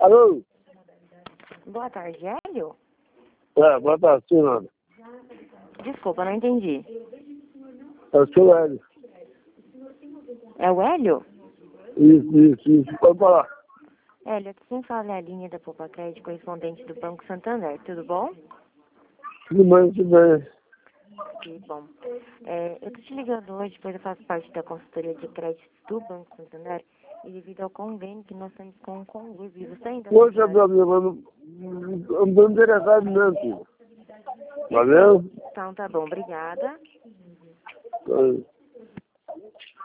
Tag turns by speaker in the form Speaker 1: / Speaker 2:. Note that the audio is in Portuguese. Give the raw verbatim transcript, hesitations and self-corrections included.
Speaker 1: Alô?
Speaker 2: Boa tarde, Hélio?
Speaker 1: É, boa tarde, senhora.
Speaker 2: Desculpa, não entendi.
Speaker 1: É o seu Hélio.
Speaker 2: É o Hélio?
Speaker 1: Isso, isso, isso. Pode falar.
Speaker 2: Hélio, aqui quem fala é a linha da Poupa Crédito, correspondente do Banco Santander. Tudo bom?
Speaker 1: Tudo bem, tudo bem.
Speaker 2: Que bom. É, eu tô te ligando hoje, pois eu faço parte da consultoria de crédito do Banco Santander e devido ao convênio que nós temos com o Conluz. E você ainda não
Speaker 1: Poxa, meu amigo, eu não eu não estou interessado não, filho. Valeu?
Speaker 2: Então tá bom, obrigada.
Speaker 1: Valeu.